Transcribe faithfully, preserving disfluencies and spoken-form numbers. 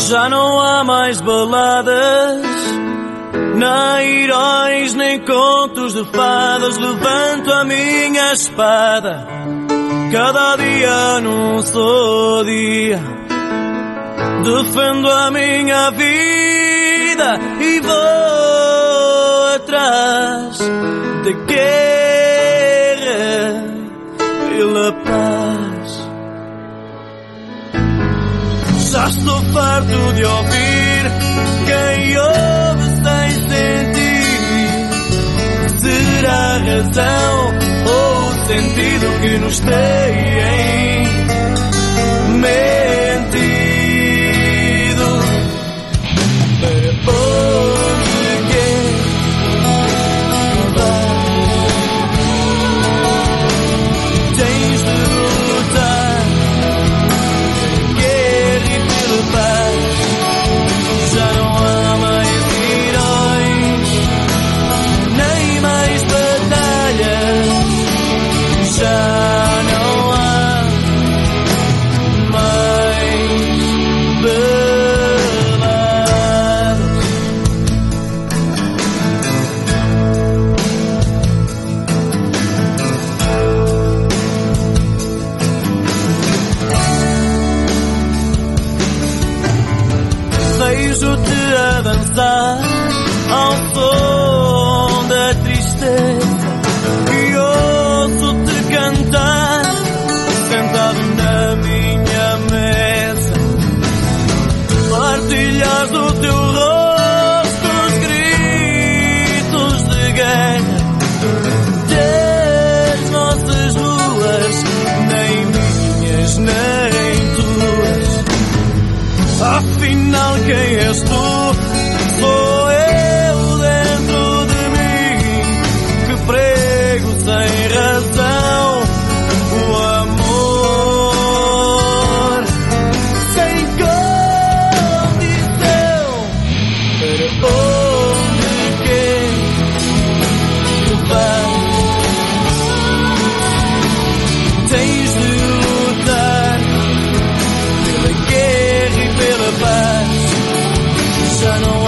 Já não há mais baladas, nem heróis, nem contos de fadas. Levanto a minha espada, cada dia num só dia. Defendo a minha vida e vou atrás da guerra pela paz. Já estou farto de ouvir quem ouve sem sentir. Será a razão ou o sentido que nos tem mentido? Para onde quer vai? Tens de lutar pela guerra e pela paz. Já não há mais heróis, nem mais batalhas. Já não há mais baladas. Vejo-te avançar ao som da tristeza e ouço-te cantar, sentado na minha mesa. Partilhas do teu rosto os gritos de guerra das nossas ruas, nem minhas nem tuas. Afinal, quem és tu? Sou eu dentro de mim que prego sem razão o amor sem condição. Para onde quer que vais? Tens de lutar pela guerra e pela paz. Já não